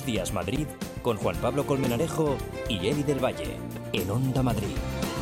Buenos Días Madrid con Juan Pablo Colmenarejo y Eli del Valle en Onda Madrid.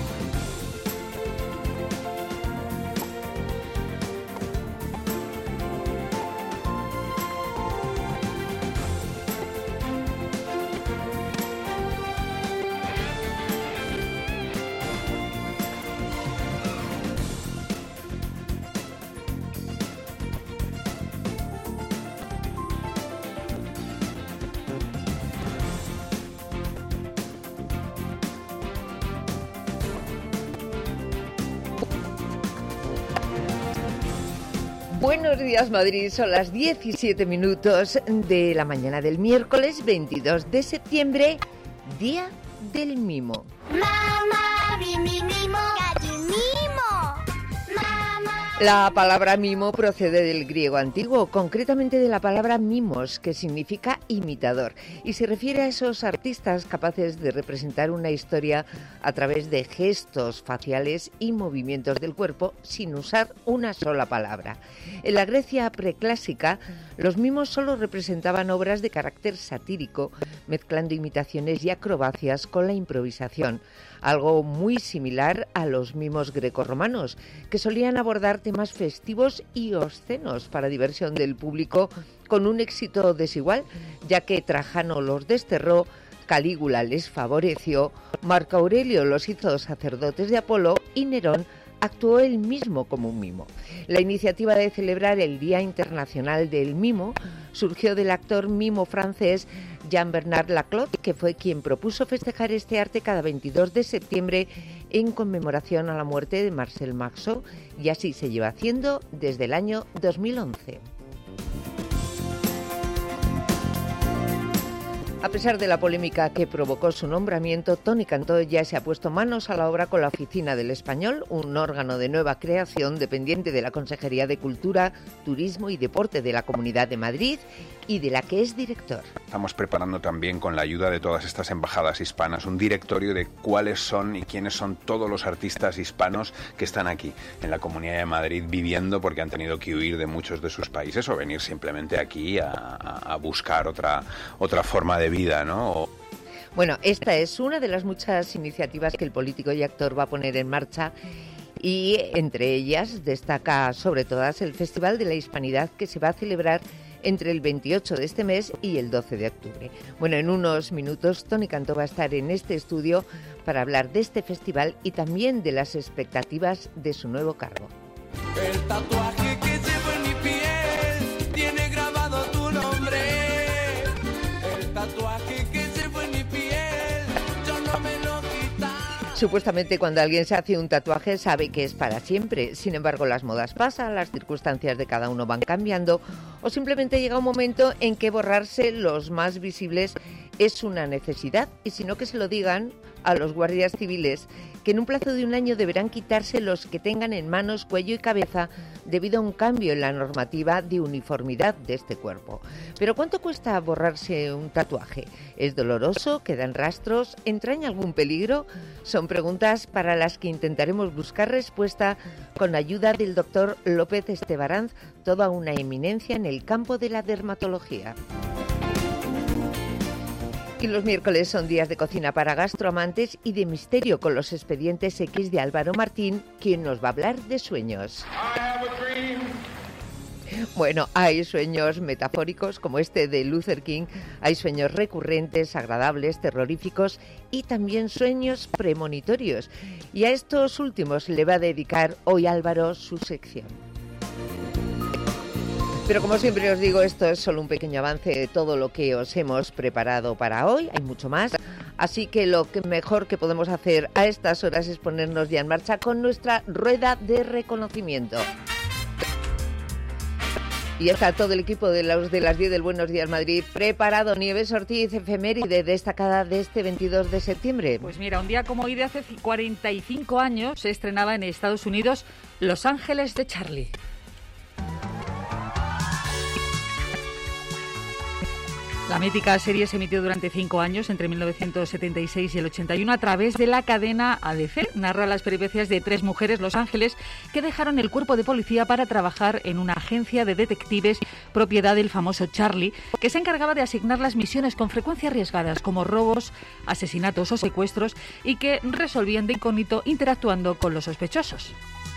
Buenos días, Madrid. Son las 17 minutos de la mañana del miércoles 22 de septiembre, Día del Mimo. Mamá, mi mimo, mimo. Mamá. La palabra mimo procede del griego antiguo, concretamente de la palabra mimos, que significa imitador, y se refiere a esos artistas capaces de representar una historia a través de gestos faciales y movimientos del cuerpo sin usar una sola palabra. En la Grecia preclásica, los mimos solo representaban obras de carácter satírico, mezclando imitaciones y acrobacias con la improvisación, algo muy similar a los mimos grecorromanos, que solían abordar temas festivos y obscenos para diversión del público, con un éxito desigual, ya que Trajano los desterró, Calígula les favoreció, Marco Aurelio los hizo sacerdotes de Apolo y Nerón actuó él mismo como un mimo. La iniciativa de celebrar el Día Internacional del Mimo surgió del actor mimo francés Jean-Bernard Laclos, que fue quien propuso festejar este arte cada 22 de septiembre en conmemoración a la muerte de Marcel Marceau, y así se lleva haciendo desde el año 2011. A pesar de la polémica que provocó su nombramiento, Toni Cantó ya se ha puesto manos a la obra con la Oficina del Español, un órgano de nueva creación dependiente de la Consejería de Cultura, Turismo y Deporte de la Comunidad de Madrid y de la que es director. Estamos preparando también, con la ayuda de todas estas embajadas hispanas, un directorio de cuáles son y quiénes son todos los artistas hispanos que están aquí en la Comunidad de Madrid viviendo, porque han tenido que huir de muchos de sus países o venir simplemente aquí a buscar otra forma de vida, ¿no? Bueno, esta es una de las muchas iniciativas que el político y actor va a poner en marcha, y entre ellas destaca sobre todas el Festival de la Hispanidad, que se va a celebrar entre el 28 de este mes y el 12 de octubre. Bueno, en unos minutos Toni Cantó va a estar en este estudio para hablar de este festival y también de las expectativas de su nuevo cargo. El tatuaje que llevo en mi piel tiene grabado tu nombre. El tatuaje que llevo en mi piel yo no me lo quita. Supuestamente cuando alguien se hace un tatuaje sabe que es para siempre. Sin embargo, las modas pasan, las circunstancias de cada uno van cambiando, o simplemente llega un momento en que borrarse los más visibles es una necesidad, y si no, que se lo digan a los guardias civiles, que en un plazo de un año deberán quitarse los que tengan en manos, cuello y cabeza debido a un cambio en la normativa de uniformidad de este cuerpo. Pero ¿cuánto cuesta borrarse un tatuaje? ¿Es doloroso? ¿Quedan rastros? ¿Entraña algún peligro? Son preguntas para las que intentaremos buscar respuesta con ayuda del doctor López Estebaranz, toda una eminencia en el campo de la dermatología. Y los miércoles son días de cocina para gastroamantes y de misterio con los expedientes X de Álvaro Martín, quien nos va a hablar de sueños. Bueno, hay sueños metafóricos como este de Luther King, hay sueños recurrentes, agradables, terroríficos y también sueños premonitorios. Y a estos últimos le va a dedicar hoy Álvaro su sección. Pero como siempre os digo, esto es solo un pequeño avance de todo lo que os hemos preparado para hoy. Hay mucho más, así que lo mejor que podemos hacer a estas horas es ponernos ya en marcha con nuestra rueda de reconocimiento. Y está todo el equipo de las 10 del Buenos Días Madrid preparado. Nieves Ortiz, efeméride destacada de este 22 de septiembre. Pues mira, un día como hoy de hace 45 años se estrenaba en Estados Unidos Los Ángeles de Charlie. La mítica serie se emitió durante 5 años, entre 1976 y el 81, a través de la cadena ADC. Narra las peripecias de 3 mujeres, Los Ángeles, que dejaron el cuerpo de policía para trabajar en una agencia de detectives propiedad del famoso Charlie, que se encargaba de asignar las misiones con frecuencia arriesgadas, como robos, asesinatos o secuestros, y que resolvían de incógnito interactuando con los sospechosos.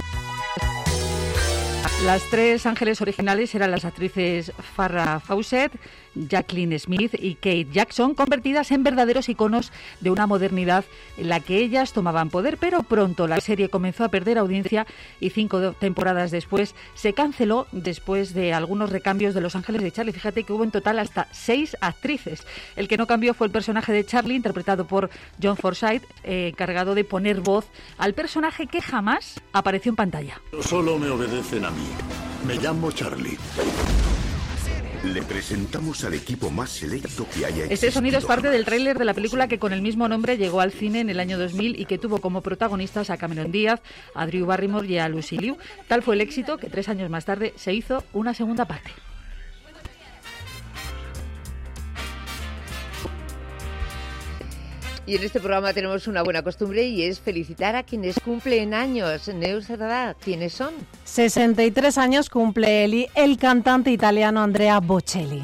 Las 3 ángeles originales eran las actrices Farrah Fawcett, Jacqueline Smith y Kate Jackson, convertidas en verdaderos iconos de una modernidad en la que ellas tomaban poder, pero pronto la serie comenzó a perder audiencia y 5 temporadas después se canceló después de algunos recambios de Los Ángeles de Charlie. Fíjate que hubo en total hasta 6 actrices. El que no cambió fue el personaje de Charlie, interpretado por John Forsythe, encargado de poner voz al personaje que jamás apareció en pantalla. Solo me obedecen a mí. Me llamo Charlie. Le presentamos al equipo más selecto que haya existido. Este sonido es parte del tráiler de la película que con el mismo nombre llegó al cine en el año 2000 y que tuvo como protagonistas a Cameron Díaz, a Drew Barrymore y a Lucy Liu. Tal fue el éxito que 3 años más tarde se hizo una segunda parte. Y en este programa tenemos una buena costumbre y es felicitar a quienes cumplen años. Neus Cerdá, ¿quiénes son? 63 años cumple el cantante italiano Andrea Bocelli.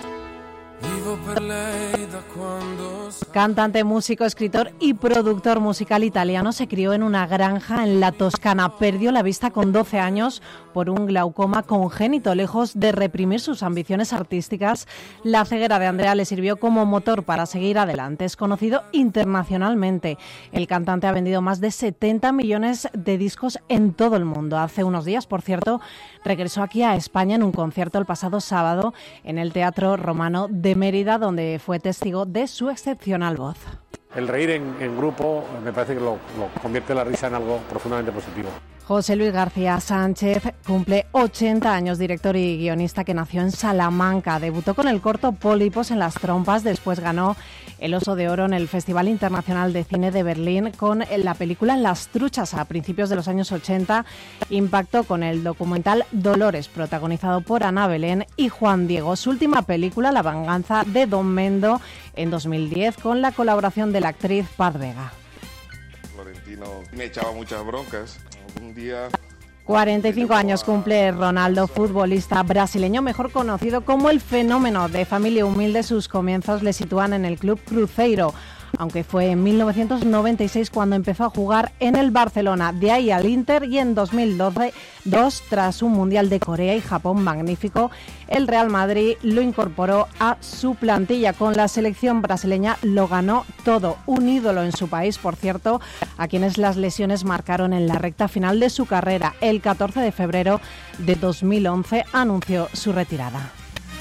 Cantante, músico, escritor y productor musical italiano, se crió en una granja en la Toscana. Perdió la vista con 12 años por un glaucoma congénito. Lejos de reprimir sus ambiciones artísticas, la ceguera de Andrea le sirvió como motor para seguir adelante. Es conocido internacionalmente. El cantante ha vendido más de 70 millones de discos en todo el mundo. Hace unos días, por cierto, regresó aquí a España en un concierto el pasado sábado en el Teatro Romano de Mérida, donde fue testigo de su excepcional voz. El reír en grupo me parece que lo convierte la risa en algo profundamente positivo. José Luis García Sánchez cumple 80 años, director y guionista que nació en Salamanca. Debutó con el corto Pólipos en las trompas, después ganó el Oso de Oro en el Festival Internacional de Cine de Berlín con la película Las Truchas a principios de los años 80. Impactó con el documental Dolores, protagonizado por Ana Belén y Juan Diego. Su última película, La venganza de Don Mendo, en 2010, con la colaboración de la actriz Paz Vega. Florentino me echaba muchas broncas. Un día... 45 años cumple Ronaldo, futbolista brasileño, mejor conocido como el Fenómeno. De familia humilde, sus comienzos le sitúan en el club Cruzeiro, aunque fue en 1996 cuando empezó a jugar en el Barcelona. De ahí al Inter, y en 2012, tras un Mundial de Corea y Japón magnífico, el Real Madrid lo incorporó a su plantilla. Con la selección brasileña lo ganó todo. Un ídolo en su país, por cierto, a quienes las lesiones marcaron en la recta final de su carrera. El 14 de febrero de 2011 anunció su retirada.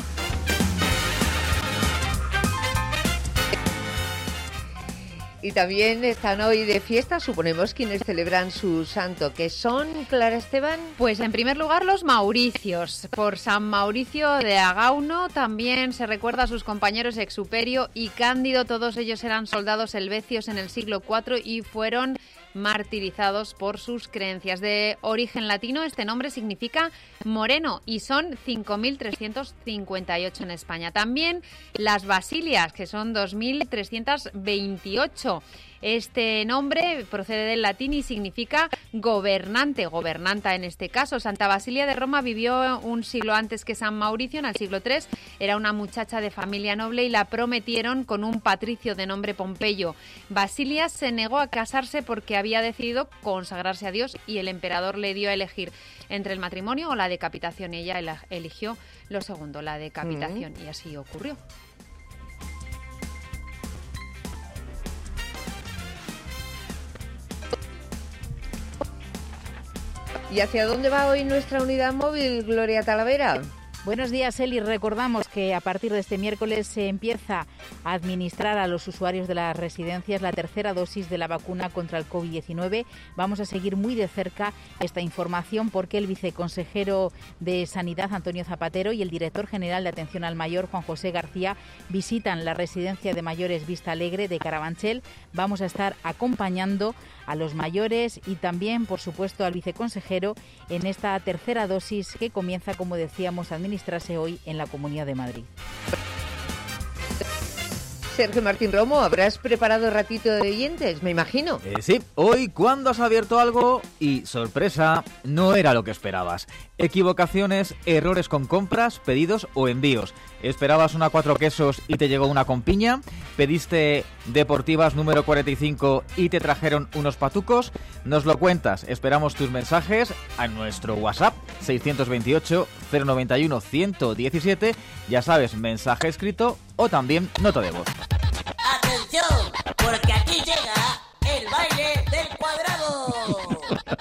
Y también están hoy de fiesta, suponemos, quienes celebran su santo, que son, Clara Esteban. Pues en primer lugar los Mauricios. Por San Mauricio de Agauno también se recuerda a sus compañeros Exuperio y Cándido. Todos ellos eran soldados helvecios en el siglo IV y fueron martirizados por sus creencias. De origen latino, este nombre significa moreno y son 5.358 en España. También las Basilias, que son 2.328. Este nombre procede del latín y significa gobernante, gobernanta en este caso. Santa Basilia de Roma vivió un siglo antes que San Mauricio, en el siglo III. Era una muchacha de familia noble y la prometieron con un patricio de nombre Pompeyo. Basilia se negó a casarse porque había decidido consagrarse a Dios y el emperador le dio a elegir entre el matrimonio o la decapitación. Ella eligió lo segundo, la decapitación, y así ocurrió. ¿Y hacia dónde va hoy nuestra unidad móvil, Gloria Talavera? Buenos días, Eli. Recordamos que a partir de este miércoles se empieza a administrar a los usuarios de las residencias la tercera dosis de la vacuna contra el COVID-19. Vamos a seguir muy de cerca esta información porque el viceconsejero de Sanidad, Antonio Zapatero, y el director general de Atención al Mayor, Juan José García, visitan la residencia de mayores Vista Alegre de Carabanchel. Vamos a estar acompañando a los mayores y también, por supuesto, al viceconsejero en esta tercera dosis que comienza, como decíamos, a administrarse hoy en la Comunidad de Madrid. Sergio Martín Romo, ¿habrás preparado ratito de oyentes? Me imagino. Sí, hoy cuando has abierto algo y, sorpresa, no era lo que esperabas. Equivocaciones, errores con compras, pedidos o envíos. ¿Esperabas una 4 quesos y te llegó una con piña? ¿Pediste Deportivas número 45 y te trajeron unos patucos? Nos lo cuentas, esperamos tus mensajes a nuestro WhatsApp 628 091 117, ya sabes, mensaje escrito o también nota de voz. ¡Atención! Porque aquí llega el baile del cuadrado.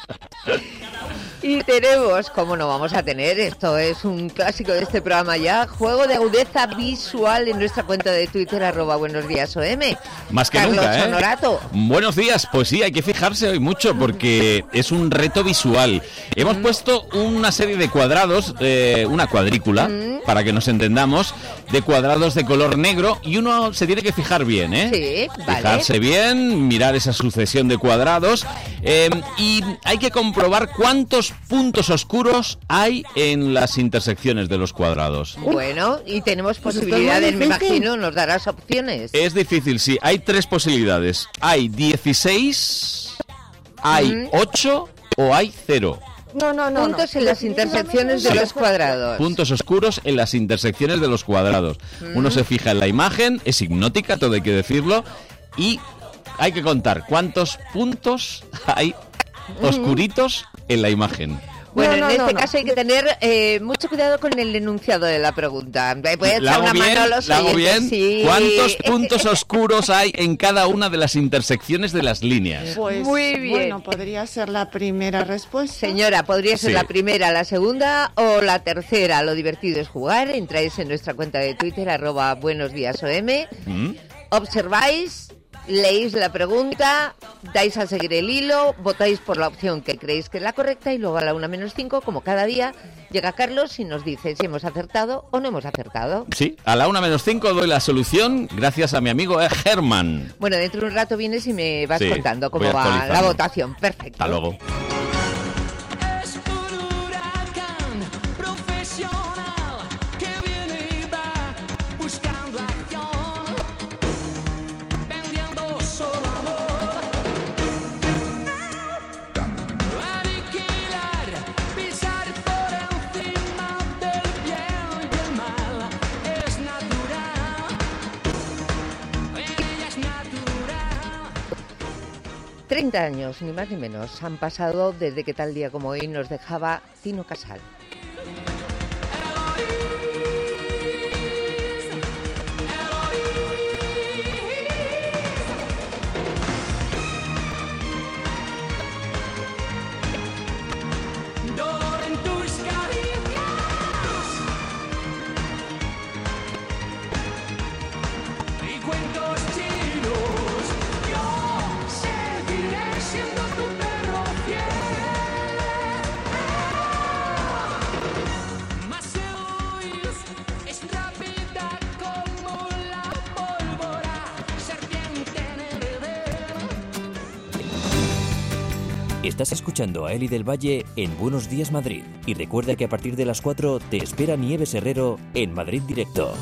Y tenemos, como no vamos a tener, esto es un clásico de este programa ya, juego de agudeza visual en nuestra cuenta de Twitter, @buenosdíasOM. Más que Carlos nunca, ¿eh? Honorato. Buenos días, pues sí, hay que fijarse hoy mucho porque es un reto visual. Hemos puesto una serie de cuadrados, una cuadrícula, para que nos entendamos, de cuadrados de color negro y uno se tiene que fijar bien, ¿eh? Sí, vale. Fijarse bien, mirar esa sucesión de cuadrados y hay que comprobar cuántos puntos oscuros hay en las intersecciones de los cuadrados. Bueno, y tenemos posibilidades, me imagino, nos darás opciones. Es difícil, sí. Hay 3 posibilidades. Hay 16, hay 8 o hay 0. No. Puntos en las intersecciones de los cuadrados. Puntos oscuros en las intersecciones de los cuadrados. Uno se fija en la imagen, es hipnótica, todo hay que decirlo, y hay que contar cuántos puntos hay oscuritos en la imagen. Bueno, en este caso hay que tener mucho cuidado con el enunciado de la pregunta. Voy a echar una mano a los ¿La hago oyentes, bien? sí. ¿Cuántos puntos oscuros hay en cada una de las intersecciones de las líneas? Pues, muy bien. Bueno, podría ser la primera respuesta. Señora, podría ser Sí. la primera, la segunda o la tercera. Lo divertido es jugar. Entráis en nuestra cuenta de Twitter, @buenosdíasOM. Observáis, leéis la pregunta, dais a seguir el hilo, votáis por la opción que creéis que es la correcta y luego a la 1:05, como cada día, llega Carlos y nos dice si hemos acertado o no hemos acertado. Sí, a la 1:05 doy la solución gracias a mi amigo Germán. Bueno, dentro de un rato vienes y me vas Sí, contando cómo voy va actualizando. la votación. Perfecto. Hasta luego. Es un huracán profesional que viene y va buscando acción, vendiendo solo amor. Aniquilar, pisar por encima del bien y el mal es natural. Ella es natural. 30 años, ni más ni menos, han pasado desde que tal día como hoy nos dejaba Tino Casal. Dolor en tus caricias y cuentos chinos. Yo seguiré siendo tu perro fiel. Mas Eloís es rápida como la pólvora, serpiente en el Edén. Estás escuchando a Eli del Valle en Buenos Días Madrid. Y recuerda que a partir de las 4 te espera Nieves Herrero en Madrid Directo.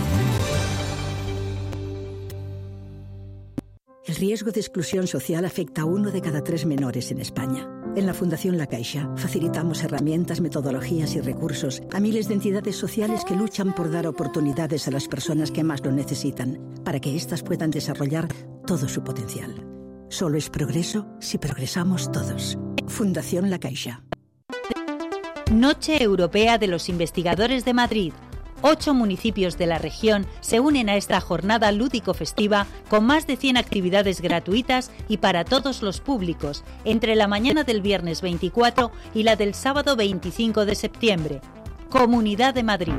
El riesgo de exclusión social afecta a 1 de cada 3 menores en España. En la Fundación La Caixa facilitamos herramientas, metodologías y recursos a miles de entidades sociales que luchan por dar oportunidades a las personas que más lo necesitan, para que éstas puedan desarrollar todo su potencial. Solo es progreso si progresamos todos. Fundación La Caixa. Noche Europea de los Investigadores de Madrid. 8 municipios de la región se unen a esta jornada lúdico-festiva con más de 100 actividades gratuitas y para todos los públicos, entre la mañana del viernes 24 y la del sábado 25 de septiembre. Comunidad de Madrid.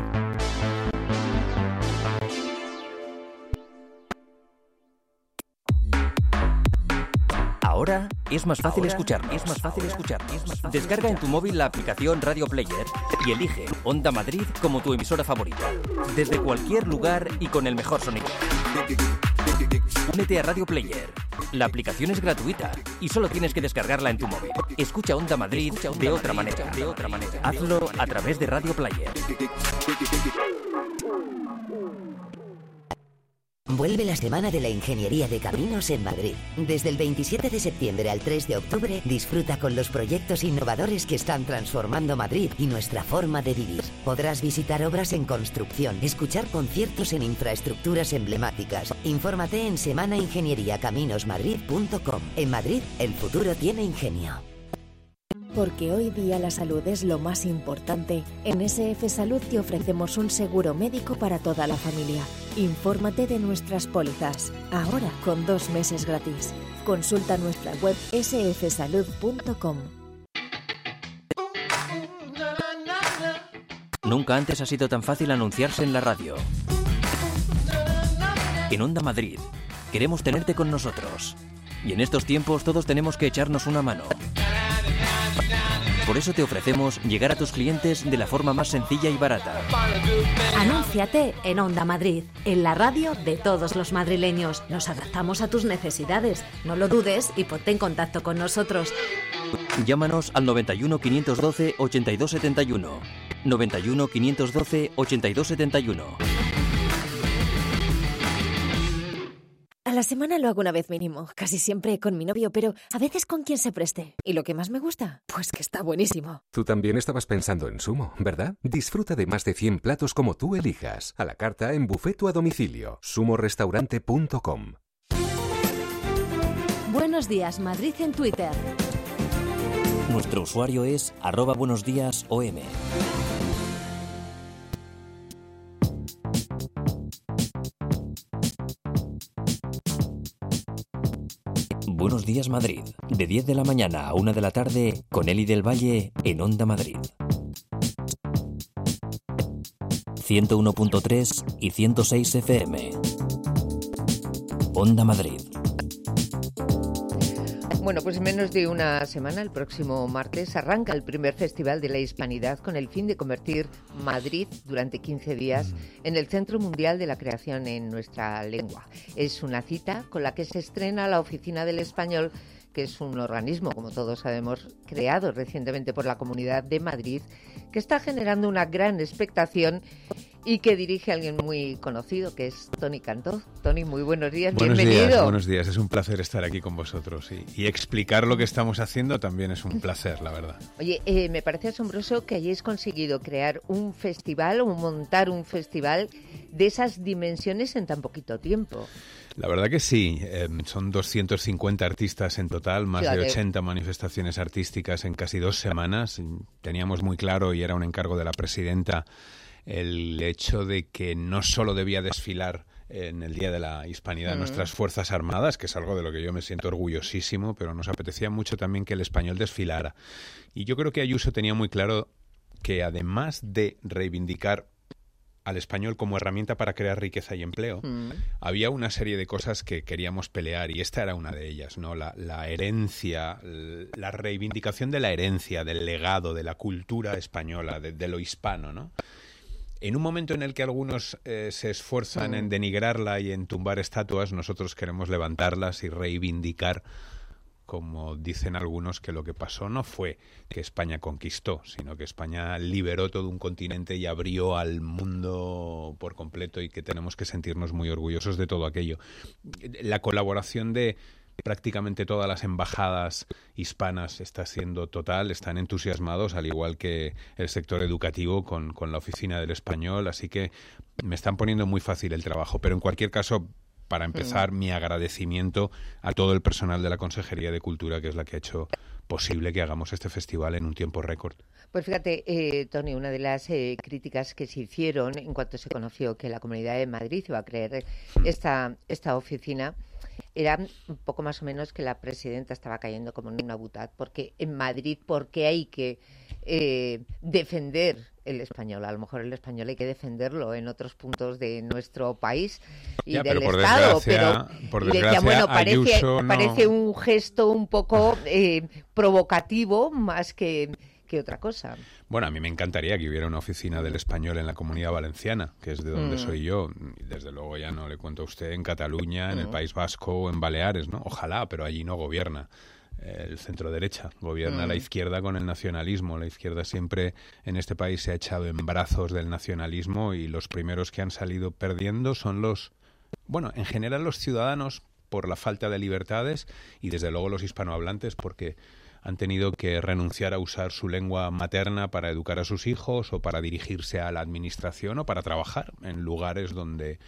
Ahora es más fácil escuchar. Descarga en tu móvil la aplicación Radio Player y elige Onda Madrid como tu emisora favorita. Desde cualquier lugar y con el mejor sonido. Únete a Radio Player. La aplicación es gratuita y solo tienes que descargarla en tu móvil. Escucha Onda Madrid de otra manera. Hazlo a través de Radio Player. Vuelve la Semana de la Ingeniería de Caminos en Madrid. Desde el 27 de septiembre al 3 de octubre, disfruta con los proyectos innovadores que están transformando Madrid y nuestra forma de vivir. Podrás visitar obras en construcción, escuchar conciertos en infraestructuras emblemáticas. Infórmate en semanaingenieriacaminosmadrid.com. En Madrid, el futuro tiene ingenio. Porque hoy día la salud es lo más importante, en SF Salud te ofrecemos un seguro médico para toda la familia. Infórmate de nuestras pólizas, ahora con 2 meses gratis. Consulta nuestra web sfsalud.com. Nunca antes ha sido tan fácil anunciarse en la radio. En Onda Madrid, queremos tenerte con nosotros. Y en estos tiempos todos tenemos que echarnos una mano. Por eso te ofrecemos llegar a tus clientes de la forma más sencilla y barata. Anúnciate en Onda Madrid, en la radio de todos los madrileños. Nos adaptamos a tus necesidades. No lo dudes y ponte en contacto con nosotros. Llámanos al 91 512 8271. 91 512 8271. A la semana lo hago una vez mínimo, casi siempre con mi novio, pero a veces con quien se preste. ¿Y lo que más me gusta? Pues que está buenísimo. Tú también estabas pensando en Sumo, ¿verdad? Disfruta de más de 100 platos como tú elijas. A la carta, en buffet o a domicilio. sumorestaurante.com. Buenos días, Madrid en Twitter. Nuestro usuario es @buenosdiasom. Buenos días Madrid, de 10 de la mañana a 1 de la tarde, con Eli del Valle en Onda Madrid. 101.3 y 106 FM. Onda Madrid. Bueno, pues en menos de una semana, el próximo martes, arranca el primer Festival de la Hispanidad con el fin de convertir Madrid durante 15 días en el Centro Mundial de la Creación en nuestra lengua. Es una cita con la que se estrena la Oficina del Español, que es un organismo, como todos sabemos, creado recientemente por la Comunidad de Madrid, que está generando una gran expectación y que dirige a alguien muy conocido, que es Toni Cantó. Toni, muy buenos días, bienvenido. Buenos días, es un placer estar aquí con vosotros y explicar lo que estamos haciendo también es un placer, la verdad. Oye, me parece asombroso que hayáis conseguido crear un festival o montar un festival de esas dimensiones en tan poquito tiempo. La verdad que sí, son 250 artistas en total, más de 80 manifestaciones artísticas en casi 2 semanas. Teníamos muy claro, y era un encargo de la presidenta, el hecho de que no solo debía desfilar en el Día de la Hispanidad nuestras Fuerzas Armadas, que es algo de lo que yo me siento orgullosísimo, pero nos apetecía mucho también que el español desfilara. Y yo creo que Ayuso tenía muy claro que además de reivindicar al español como herramienta para crear riqueza y empleo, había una serie de cosas que queríamos pelear y esta era una de ellas, ¿no? La herencia, la reivindicación de la herencia, del legado, de la cultura española, de lo hispano, ¿no? En un momento en el que algunos se esfuerzan en denigrarla y en tumbar estatuas, nosotros queremos levantarlas y reivindicar, como dicen algunos, que lo que pasó no fue que España conquistó, sino que España liberó todo un continente y abrió al mundo por completo y que tenemos que sentirnos muy orgullosos de todo aquello. La colaboración de prácticamente todas las embajadas hispanas está siendo total, están entusiasmados, al igual que el sector educativo con la Oficina del Español, así que me están poniendo muy fácil el trabajo, pero en cualquier caso, para empezar, mi agradecimiento a todo el personal de la Consejería de Cultura, que es la que ha hecho posible que hagamos este festival en un tiempo récord. Pues fíjate, Toni, una de las críticas que se hicieron en cuanto se conoció que la Comunidad de Madrid iba a crear esta oficina era un poco más o menos que la presidenta estaba cayendo como en una butad, porque en Madrid, porque hay que defender el español. A lo mejor el español hay que defenderlo en otros puntos de nuestro país y del Estado, pero decía, bueno, parece un gesto un poco provocativo más que otra cosa. Bueno, a mí me encantaría que hubiera una oficina del español en la Comunidad Valenciana, que es de donde soy yo. Desde luego ya no le cuento a usted en Cataluña, en el País Vasco o en Baleares, ¿no? Ojalá, pero allí no gobierna el centro derecha, gobierna la izquierda con el nacionalismo. La izquierda siempre en este país se ha echado en brazos del nacionalismo y los primeros que han salido perdiendo son los bueno, en general los ciudadanos por la falta de libertades y desde luego los hispanohablantes porque han tenido que renunciar a usar su lengua materna para educar a sus hijos o para dirigirse a la administración o para trabajar en lugares donde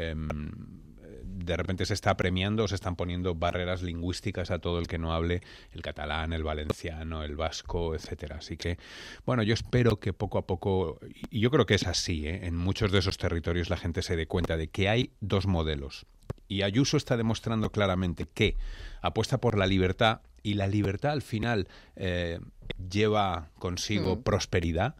de repente se está premiando o se están poniendo barreras lingüísticas a todo el que no hable el catalán, el valenciano, el vasco, etcétera. Así que, bueno, yo espero que poco a poco, y yo creo que es así, en muchos de esos territorios la gente se dé cuenta de que hay dos modelos. Y Ayuso está demostrando claramente que apuesta por la libertad y la libertad al final lleva consigo prosperidad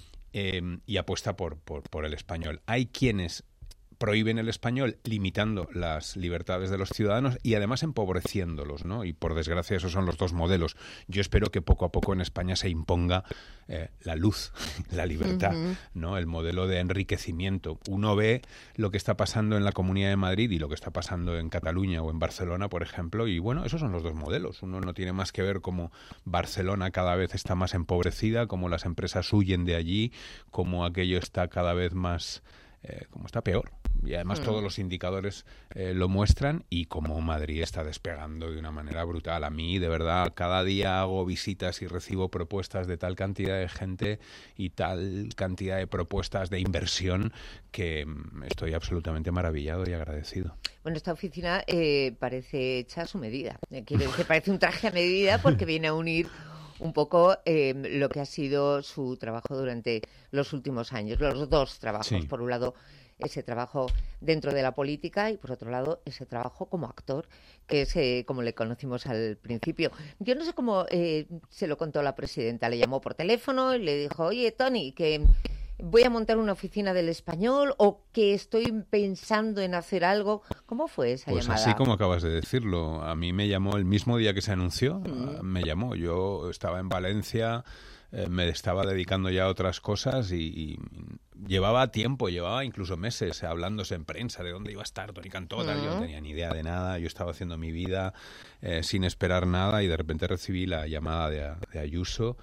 y apuesta por el español. Hay quienes prohíben el español limitando las libertades de los ciudadanos y además empobreciéndolos, ¿no? Y por desgracia esos son los dos modelos. Yo espero que poco a poco en España se imponga la luz, la libertad, ¿no? El modelo de enriquecimiento. Uno ve lo que está pasando en la Comunidad de Madrid y lo que está pasando en Cataluña o en Barcelona, por ejemplo, y bueno, esos son los dos modelos. Uno no tiene más que ver cómo Barcelona cada vez está más empobrecida, cómo las empresas huyen de allí, cómo aquello está cada vez más... como está peor. Y además todos los indicadores lo muestran y como Madrid está despegando de una manera brutal. A mí, de verdad, cada día hago visitas y recibo propuestas de tal cantidad de gente y tal cantidad de propuestas de inversión que estoy absolutamente maravillado y agradecido. Bueno, esta oficina parece hecha a su medida. Quiero decir, parece un traje a medida porque viene a unir un poco lo que ha sido su trabajo durante los últimos años, los dos trabajos. Sí. Por un lado, ese trabajo dentro de la política y, por otro lado, ese trabajo como actor, que es como le conocimos al principio. Yo no sé cómo se lo contó la presidenta. Le llamó por teléfono y le dijo, oye, Tony, que voy a montar una oficina del español o que estoy pensando en hacer algo. ¿Cómo fue esa llamada? Pues así como acabas de decirlo. A mí me llamó el mismo día que se anunció. Me llamó. Yo estaba en Valencia, me estaba dedicando ya a otras cosas y llevaba tiempo, llevaba incluso meses hablándose en prensa de dónde iba a estar Tony Cantó. Yo no tenía ni idea de nada. Yo estaba haciendo mi vida sin esperar nada y de repente recibí la llamada de Ayuso,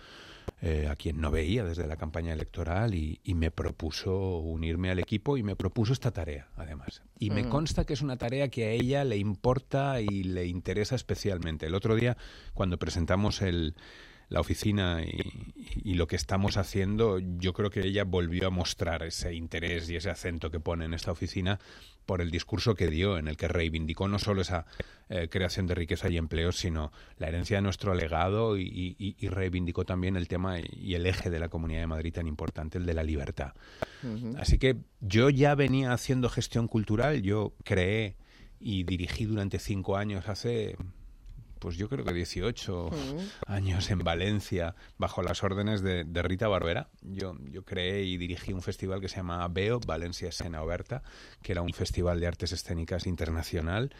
a quien no veía desde la campaña electoral y me propuso unirme al equipo y me propuso esta tarea, además. Y me consta que es una tarea que a ella le importa y le interesa especialmente. El otro día, cuando presentamos la oficina y lo que estamos haciendo, yo creo que ella volvió a mostrar ese interés y ese acento que pone en esta oficina por el discurso que dio, en el que reivindicó no solo esa creación de riqueza y empleos, sino la herencia de nuestro legado y reivindicó también el tema y el eje de la Comunidad de Madrid tan importante, el de la libertad. Así que yo ya venía haciendo gestión cultural, yo creé y dirigí durante 5 años hace... pues yo creo que 18 años en Valencia, bajo las órdenes de Rita Barberá. Yo creé y dirigí un festival que se llama VEO, Valencia Escena Oberta, que era un festival de artes escénicas internacional,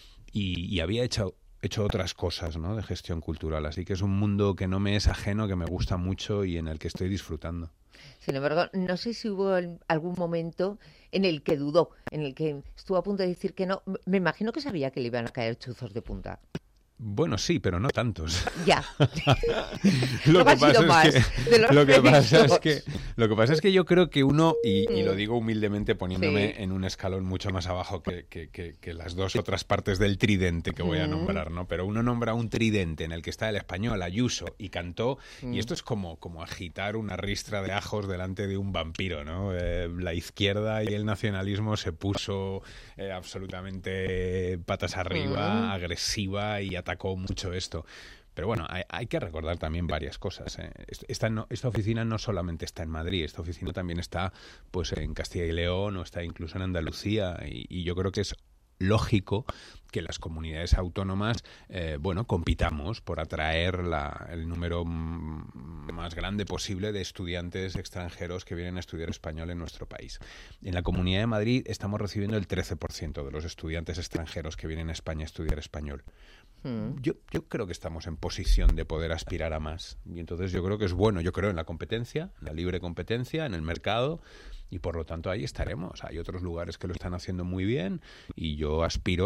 y había hecho otras cosas, ¿no?, de gestión cultural. Así que es un mundo que no me es ajeno, que me gusta mucho y en el que estoy disfrutando. Sin embargo, no sé si hubo algún momento en el que dudó, en el que estuvo a punto de decir que no. Me imagino que sabía que le iban a caer chuzos de punta. Bueno, sí, pero no tantos. Ya. Lo que pasa es que yo creo que uno, y lo digo humildemente poniéndome en un escalón mucho más abajo que las dos otras partes del tridente que voy a nombrar, ¿no? Pero uno nombra un tridente en el que está el español, Ayuso y Cantó, y esto es como agitar una ristra de ajos delante de un vampiro, ¿no? La izquierda y el nacionalismo se puso absolutamente patas arriba, agresiva y atacó mucho esto. Pero bueno, hay que recordar también varias cosas. Esta oficina no solamente está en Madrid, esta oficina también está pues en Castilla y León o está incluso en Andalucía y yo creo que es lógico que las comunidades autónomas compitamos por atraer el número más grande posible de estudiantes extranjeros que vienen a estudiar español en nuestro país. En la Comunidad de Madrid estamos recibiendo el 13% de los estudiantes extranjeros que vienen a España a estudiar español. Yo creo que estamos en posición de poder aspirar a más y entonces yo creo que es bueno, yo creo en la competencia, en la libre competencia, en el mercado y por lo tanto ahí estaremos. Hay otros lugares que lo están haciendo muy bien y yo aspiro a que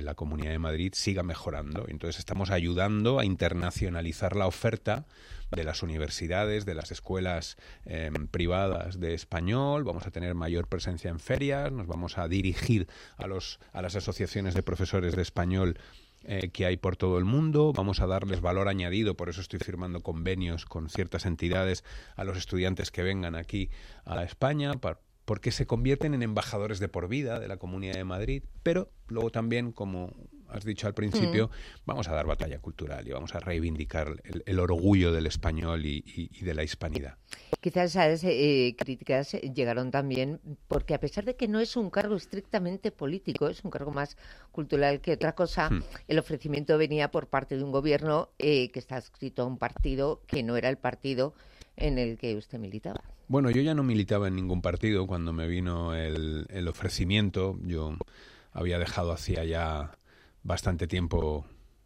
que la Comunidad de Madrid siga mejorando. Entonces estamos ayudando a internacionalizar la oferta de las universidades, de las escuelas privadas de español. Vamos a tener mayor presencia en ferias, nos vamos a dirigir a las asociaciones de profesores de español que hay por todo el mundo. Vamos a darles valor añadido, por eso estoy firmando convenios con ciertas entidades a los estudiantes que vengan aquí a España, porque se convierten en embajadores de por vida de la Comunidad de Madrid, pero luego también, como has dicho al principio, vamos a dar batalla cultural y vamos a reivindicar el orgullo del español y de la hispanidad. Quizás esas críticas llegaron también porque, a pesar de que no es un cargo estrictamente político, es un cargo más cultural que otra cosa, el ofrecimiento venía por parte de un gobierno que está adscrito a un partido que no era el partido en el que usted militaba. Bueno, yo ya no militaba en ningún partido cuando me vino el ofrecimiento. Yo había dejado hacía ya bastante tiempo,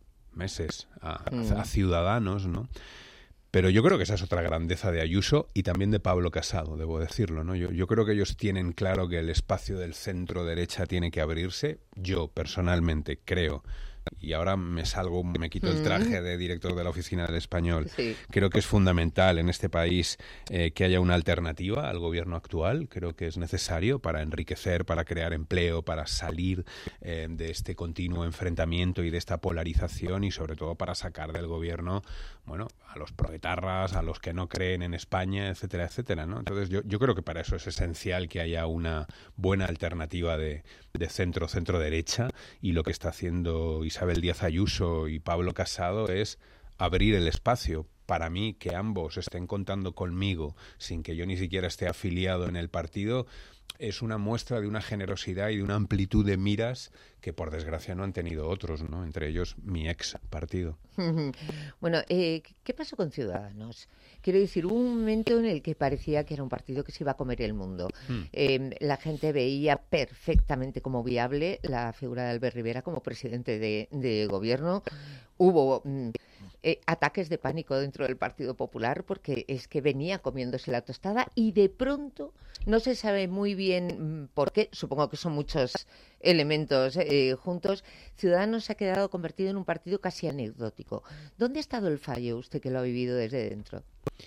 meses, a Ciudadanos, ¿no? Pero yo creo que esa es otra grandeza de Ayuso y también de Pablo Casado, debo decirlo, ¿no? Yo creo que ellos tienen claro que el espacio del centro-derecha tiene que abrirse. Yo, personalmente, creo, y ahora me quito el traje de director de la Oficina del Español. Sí. Creo que es fundamental en este país que haya una alternativa al gobierno actual. Creo que es necesario para enriquecer, para crear empleo, para salir de este continuo enfrentamiento y de esta polarización y sobre todo para sacar del gobierno, bueno, a los proetarras, a los que no creen en España, etcétera, etcétera, ¿no? Entonces yo creo que para eso es esencial que haya una buena alternativa de centro-derecha, y lo que está haciendo Isabel Díaz Ayuso y Pablo Casado es abrir el espacio. Para mí, que ambos estén contando conmigo sin que yo ni siquiera esté afiliado en el partido es una muestra de una generosidad y de una amplitud de miras que, por desgracia, no han tenido otros, ¿no? Entre ellos mi ex partido. Bueno, ¿qué pasó con Ciudadanos? Quiero decir, hubo un momento en el que parecía que era un partido que se iba a comer el mundo. La gente veía perfectamente como viable la figura de Albert Rivera como presidente de gobierno. Hubo ataques de pánico dentro del Partido Popular porque es que venía comiéndose la tostada y de pronto no se sabe muy bien por qué, supongo que son muchos elementos juntos, Ciudadanos se ha quedado convertido en un partido casi anecdótico. ¿Dónde ha estado el fallo, usted que lo ha vivido desde dentro?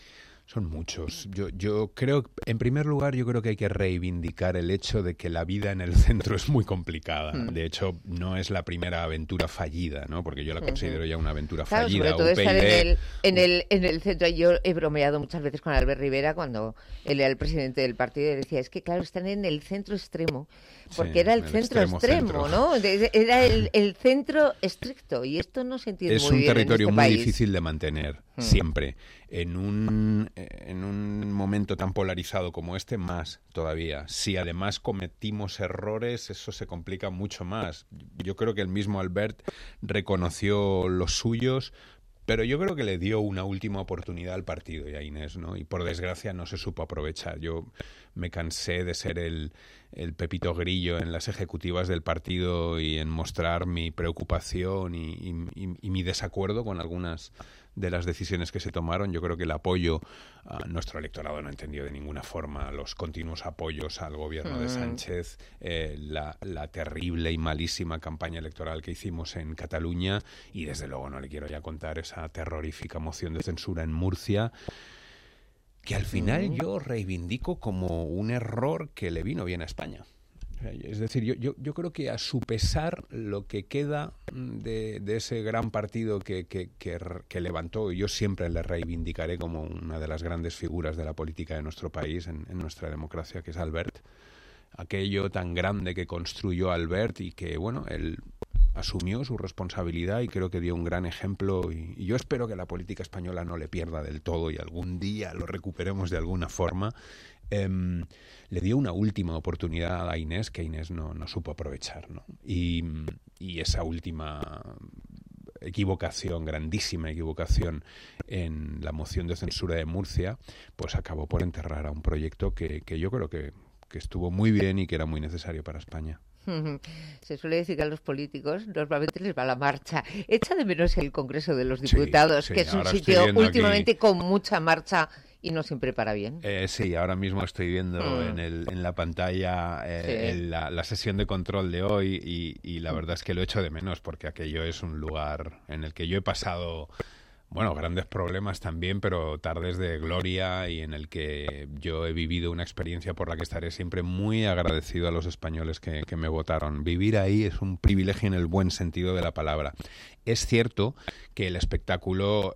Son muchos. Yo creo, en primer lugar, yo creo que hay que reivindicar el hecho de que la vida en el centro es muy complicada. De hecho, no es la primera aventura fallida, ¿no? Porque yo la considero ya una aventura fallida. Sobre todo estar en el centro. Yo he bromeado muchas veces con Albert Rivera cuando él era el presidente del partido y decía, es que claro, están en el centro extremo, porque era el centro extremo, ¿no? Era el centro estricto, y esto no se entiende muy bien. Es un territorio en este muy país. difícil de mantener, siempre. En un momento tan polarizado como este, más todavía. Si además cometimos errores, eso se complica mucho más. Yo creo que el mismo Albert reconoció los suyos, pero yo creo que le dio una última oportunidad al partido y a Inés, ¿no? Y por desgracia no se supo aprovechar. Yo me cansé de ser el Pepito Grillo en las ejecutivas del partido y en mostrar mi preocupación y mi desacuerdo con algunas de las decisiones que se tomaron. Yo creo que el apoyo a nuestro electorado no entendió de ninguna forma los continuos apoyos al gobierno de Sánchez, la terrible y malísima campaña electoral que hicimos en Cataluña, y desde luego no le quiero ya contar esa terrorífica moción de censura en Murcia, que al final yo reivindico como un error que le vino bien a España. Es decir, yo creo que a su pesar lo que queda de ese gran partido que levantó, y yo siempre le reivindicaré como una de las grandes figuras de la política de nuestro país, en nuestra democracia, que es Albert, aquello tan grande que construyó Albert y que, bueno, él asumió su responsabilidad y creo que dio un gran ejemplo, y yo espero que la política española no le pierda del todo y algún día lo recuperemos de alguna forma. Le dio una última oportunidad a Inés que Inés no supo aprovechar, ¿no? Y esa última equivocación, grandísima equivocación en la moción de censura de Murcia, pues acabó por enterrar a un proyecto que yo creo que estuvo muy bien y que era muy necesario para España. Se suele decir que a los políticos normalmente les va la marcha. Echa de menos el Congreso de los Diputados, que es un sitio últimamente con mucha marcha Y no siempre para bien. Sí, ahora mismo estoy viendo en la pantalla la sesión de control de hoy y la verdad es que lo echo de menos porque aquello es un lugar en el que yo he pasado, bueno, grandes problemas también, pero tardes de gloria y en el que yo he vivido una experiencia por la que estaré siempre muy agradecido a los españoles que me votaron. Vivir ahí es un privilegio en el buen sentido de la palabra. Es cierto que el espectáculo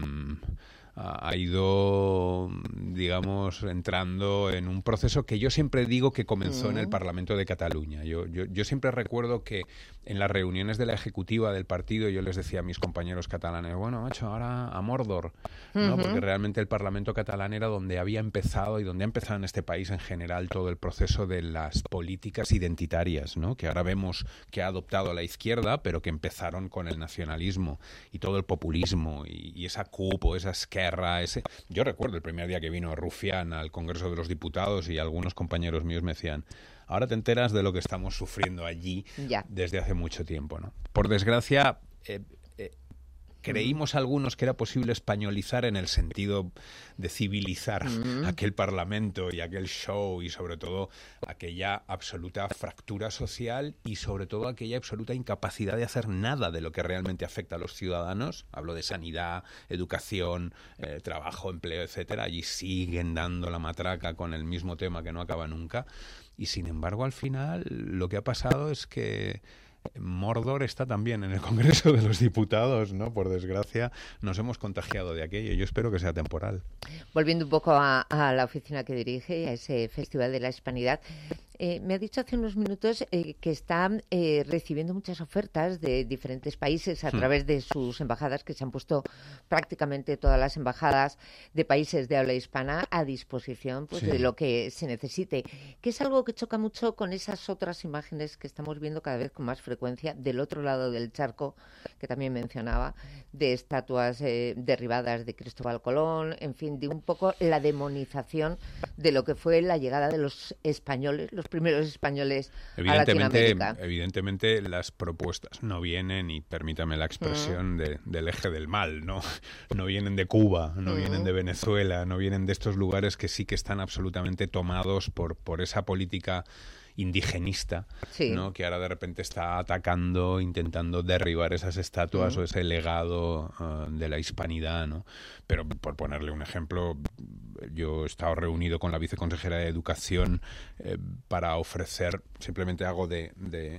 ha ido, digamos, entrando en un proceso que yo siempre digo que comenzó en el Parlamento de Cataluña. Yo siempre recuerdo que en las reuniones de la ejecutiva del partido yo les decía a mis compañeros catalanes, bueno, macho, ahora a Mordor, ¿no? Porque realmente el Parlamento catalán era donde había empezado y donde ha empezado en este país en general todo el proceso de las políticas identitarias, ¿no? Que ahora vemos que ha adoptado la izquierda, pero que empezaron con el nacionalismo y todo el populismo y esa CUP o esa Esquerra. Yo recuerdo el primer día que vino Rufián al Congreso de los Diputados y algunos compañeros míos me decían, ahora te enteras de lo que estamos sufriendo allí desde hace mucho tiempo, ¿no? Por desgracia, creímos algunos que era posible españolizar en el sentido de civilizar aquel parlamento y aquel show y sobre todo aquella absoluta fractura social y sobre todo aquella absoluta incapacidad de hacer nada de lo que realmente afecta a los ciudadanos. Hablo de sanidad, educación, trabajo, empleo, etcétera. Allí siguen dando la matraca con el mismo tema que no acaba nunca. Y sin embargo, al final, lo que ha pasado es que Mordor está también en el Congreso de los Diputados, ¿no? Por desgracia, nos hemos contagiado de aquello. Yo espero que sea temporal. Volviendo un poco a la oficina que dirige, a ese Festival de la Hispanidad, me ha dicho hace unos minutos que está recibiendo muchas ofertas de diferentes países a través de sus embajadas, que se han puesto prácticamente todas las embajadas de países de habla hispana a disposición de lo que se necesite, que es algo que choca mucho con esas otras imágenes que estamos viendo cada vez con más frecuencia del otro lado del charco, que también mencionaba, de estatuas derribadas de Cristóbal Colón, en fin, de un poco la demonización de lo que fue la llegada de los españoles, los primeros españoles a Latinoamérica. Evidentemente las propuestas no vienen, y permítame la expresión, del eje del mal, ¿no? No vienen de Cuba, no vienen de Venezuela, no vienen de estos lugares que sí que están absolutamente tomados por esa política indigenista, ¿no? Que ahora de repente está atacando, intentando derribar esas estatuas o ese legado de la hispanidad, ¿no? Pero por ponerle un ejemplo, yo he estado reunido con la viceconsejera de Educación para ofrecer, simplemente hago de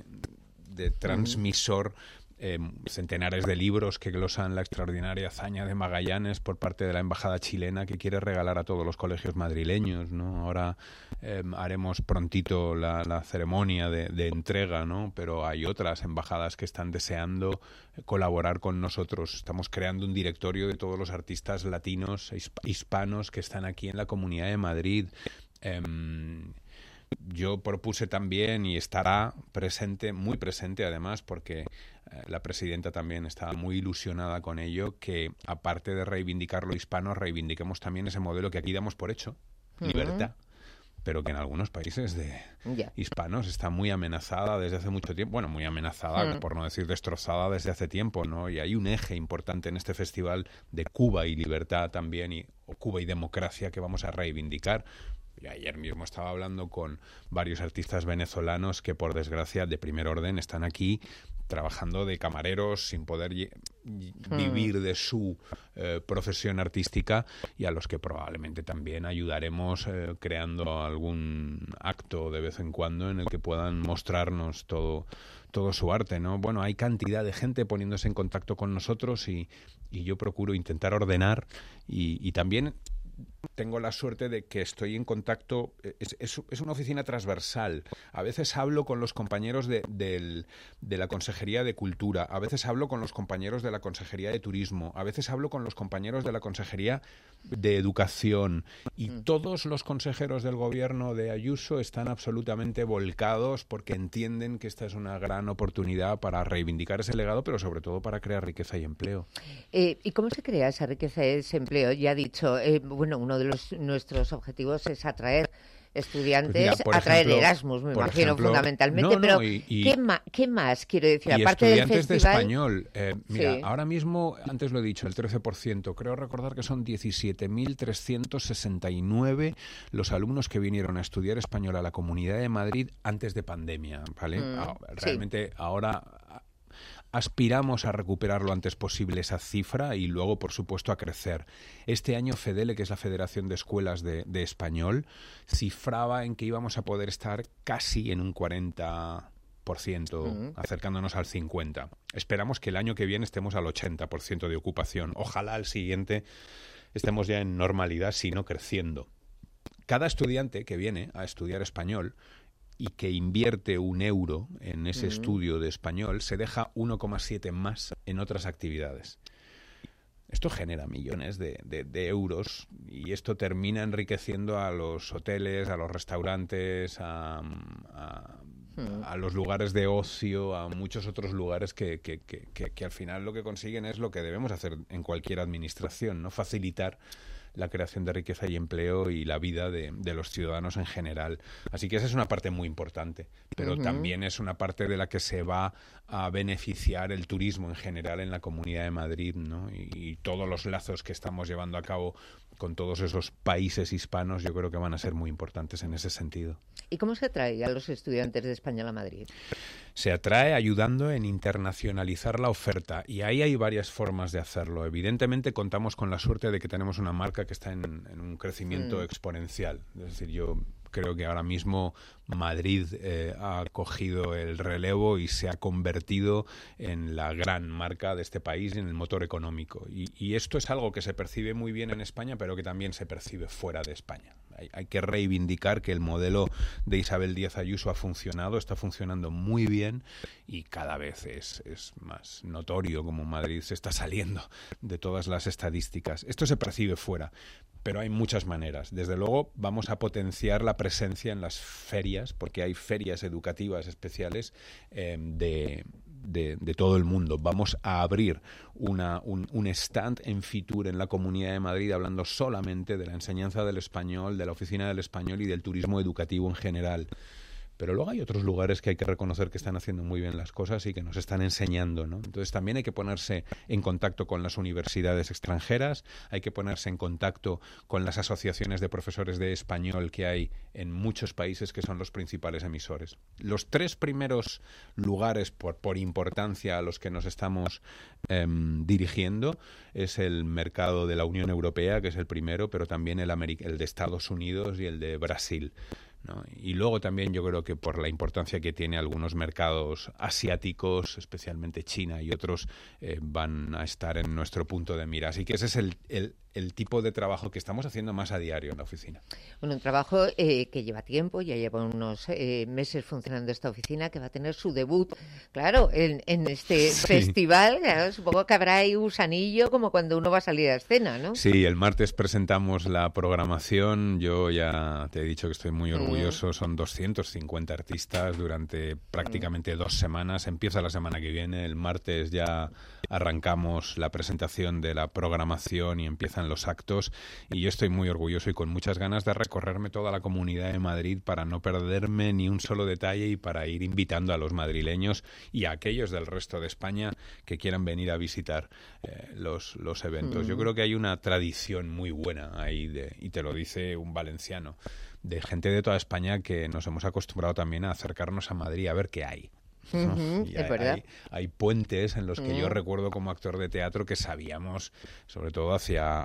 transmisor, centenares de libros que glosan la extraordinaria hazaña de Magallanes por parte de la embajada chilena, que quiere regalar a todos los colegios madrileños, ¿no? Ahora haremos prontito la ceremonia de entrega, ¿no? Pero hay otras embajadas que están deseando colaborar con nosotros. Estamos creando un directorio de todos los artistas latinos, hispanos que están aquí en la Comunidad de Madrid. Yo propuse también, y estará presente, muy presente además, porque la presidenta también estaba muy ilusionada con ello, que aparte de reivindicar lo hispano, reivindiquemos también ese modelo que aquí damos por hecho, libertad, pero que en algunos países hispanos está muy amenazada desde hace mucho tiempo. Bueno, muy amenazada, por no decir destrozada desde hace tiempo, ¿no? Y hay un eje importante en este festival de Cuba y libertad también, o Cuba y democracia, que vamos a reivindicar. Y ayer mismo estaba hablando con varios artistas venezolanos que, por desgracia, de primer orden, están aquí trabajando de camareros sin poder vivir de su profesión artística, y a los que probablemente también ayudaremos creando algún acto de vez en cuando en el que puedan mostrarnos todo su arte, ¿no? Bueno, hay cantidad de gente poniéndose en contacto con nosotros y yo procuro intentar ordenar y también tengo la suerte de que estoy en contacto, es una oficina transversal. A veces hablo con los compañeros de la Consejería de Cultura, a veces hablo con los compañeros de la Consejería de Turismo, a veces hablo con los compañeros de la Consejería de Educación, y todos los consejeros del gobierno de Ayuso están absolutamente volcados porque entienden que esta es una gran oportunidad para reivindicar ese legado, pero sobre todo para crear riqueza y empleo. ¿Y cómo se crea esa riqueza y ese empleo? Ya he dicho, bueno, uno de nuestros objetivos es atraer estudiantes Pues mira, por a traer ejemplo, Erasmus, me por imagino, ejemplo, fundamentalmente. no, Pero y ¿qué más? Quiero decir, y aparte del estudiantes de festival... español. Mira, Sí. ahora mismo, antes lo he dicho, el 13%, creo recordar que son 17.369 los alumnos que vinieron a estudiar español a la Comunidad de Madrid antes de pandemia, ¿vale? Realmente ahora aspiramos a recuperar lo antes posible esa cifra y luego, por supuesto, a crecer. Este año FEDELE, que es la Federación de Escuelas de Español, cifraba en que íbamos a poder estar casi en un 40%, acercándonos al 50%. Esperamos que el año que viene estemos al 80% de ocupación. Ojalá al siguiente estemos ya en normalidad, si no creciendo. Cada estudiante que viene a estudiar español y que invierte €1 en ese estudio de español, se deja 1,7 más en otras actividades. Esto genera millones de euros y esto termina enriqueciendo a los hoteles, a los restaurantes, a los lugares de ocio, a muchos otros lugares que al final lo que consiguen es lo que debemos hacer en cualquier administración, ¿no? Facilitar la creación de riqueza y empleo y la vida de los ciudadanos en general. Así que esa es una parte muy importante, pero también es una parte de la que se va a beneficiar el turismo en general en la Comunidad de Madrid, ¿no? Y todos los lazos que estamos llevando a cabo con todos esos países hispanos yo creo que van a ser muy importantes en ese sentido. ¿Y cómo se atrae a los estudiantes de español a Madrid? Se atrae ayudando en internacionalizar la oferta y ahí hay varias formas de hacerlo. Evidentemente contamos con la suerte de que tenemos una marca que está en un crecimiento exponencial. Es decir, yo creo que ahora mismo Madrid ha cogido el relevo y se ha convertido en la gran marca de este país y en el motor económico. Y esto es algo que se percibe muy bien en España, pero que también se percibe fuera de España. Hay que reivindicar que el modelo de Isabel Díaz Ayuso ha funcionado, está funcionando muy bien y cada vez es más notorio como Madrid se está saliendo de todas las estadísticas. Esto se percibe fuera, pero hay muchas maneras. Desde luego vamos a potenciar la presencia en las ferias, porque hay ferias educativas especiales de todo el mundo. Vamos a abrir un stand en Fitur en la Comunidad de Madrid hablando solamente de la enseñanza del español, de la oficina del español y del turismo educativo en general. Pero luego hay otros lugares que hay que reconocer que están haciendo muy bien las cosas y que nos están enseñando, ¿no? Entonces también hay que ponerse en contacto con las universidades extranjeras, hay que ponerse en contacto con las asociaciones de profesores de español que hay en muchos países que son los principales emisores. Los 3 primeros lugares por importancia a los que nos estamos dirigiendo es el mercado de la Unión Europea, que es el primero, pero también el de Estados Unidos y el de Brasil, ¿no? Y luego también yo creo que por la importancia que tiene algunos mercados asiáticos, especialmente China y otros, van a estar en nuestro punto de mira. Así que ese es el tipo de trabajo que estamos haciendo más a diario en la oficina. Bueno, un trabajo que lleva tiempo, ya lleva unos meses funcionando esta oficina, que va a tener su debut, claro, en este festival. Claro, supongo que habrá ahí gusanillo como cuando uno va a salir a escena, ¿no? Sí, el martes presentamos la programación. Yo ya te he dicho que estoy muy orgulloso. Son 250 artistas durante prácticamente 2 semanas. Empieza la semana que viene. El martes ya arrancamos la presentación de la programación y empiezan los actos. Y yo estoy muy orgulloso y con muchas ganas de recorrerme toda la Comunidad de Madrid para no perderme ni un solo detalle y para ir invitando a los madrileños y a aquellos del resto de España que quieran venir a visitar los eventos. Yo creo que hay una tradición muy buena ahí, y te lo dice un valenciano, de gente de toda España que nos hemos acostumbrado también a acercarnos a Madrid a ver qué hay. Y es verdad. Hay puentes en los que yo recuerdo como actor de teatro que sabíamos, sobre todo hacia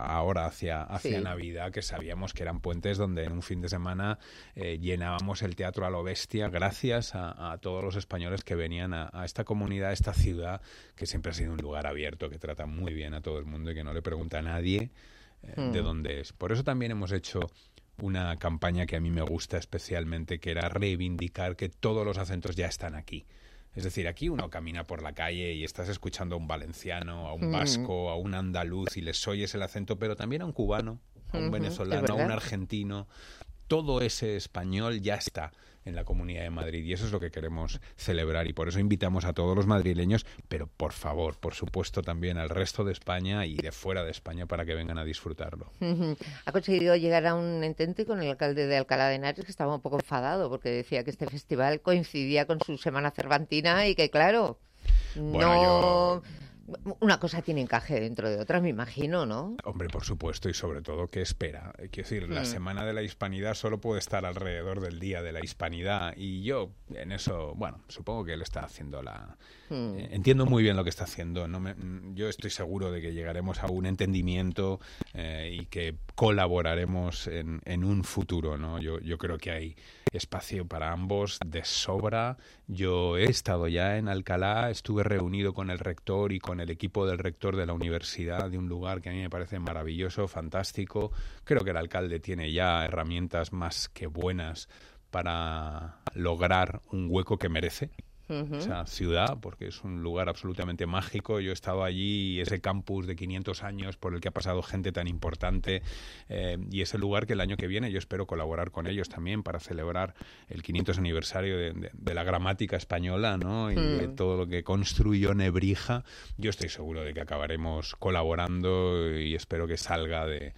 Navidad, que sabíamos que eran puentes donde en un fin de semana llenábamos el teatro a lo bestia gracias a todos los españoles que venían a esta comunidad, a esta ciudad, que siempre ha sido un lugar abierto, que trata muy bien a todo el mundo y que no le pregunta a nadie de dónde es. Por eso también hemos hecho una campaña que a mí me gusta especialmente, que era reivindicar que todos los acentos ya están aquí. Es decir, aquí uno camina por la calle y estás escuchando a un valenciano, a un vasco, a un andaluz y les oyes el acento, pero también a un cubano, a un venezolano, a un argentino. Todo ese español ya está en la Comunidad de Madrid, y eso es lo que queremos celebrar, y por eso invitamos a todos los madrileños, pero por favor, por supuesto también al resto de España y de fuera de España para que vengan a disfrutarlo. Ha conseguido llegar a un entente con el alcalde de Alcalá de Henares, que estaba un poco enfadado porque decía que este festival coincidía con su Semana Cervantina y que, claro, Bueno, una cosa tiene encaje dentro de otra, me imagino, ¿no? Hombre, por supuesto, y sobre todo, ¿qué espera? Quiero decir, la Semana de la Hispanidad solo puede estar alrededor del Día de la Hispanidad, y yo en eso, bueno, supongo que él está haciendo entiendo muy bien lo que está haciendo. Yo estoy seguro de que llegaremos a un entendimiento y que colaboraremos en un futuro, ¿no? Yo creo que hay espacio para ambos de sobra. Yo he estado ya en Alcalá, estuve reunido con el rector y con el equipo del rector de la universidad, de un lugar que a mí me parece maravilloso, fantástico. Creo que el alcalde tiene ya herramientas más que buenas para lograr un hueco que merece. Esa ciudad, porque es un lugar absolutamente mágico. Yo he estado allí, y ese campus de 500 años por el que ha pasado gente tan importante, y ese lugar que el año que viene yo espero colaborar con ellos también para celebrar el 500 aniversario de la gramática española, ¿no? Y de todo lo que construyó Nebrija. Yo estoy seguro de que acabaremos colaborando y espero que salga de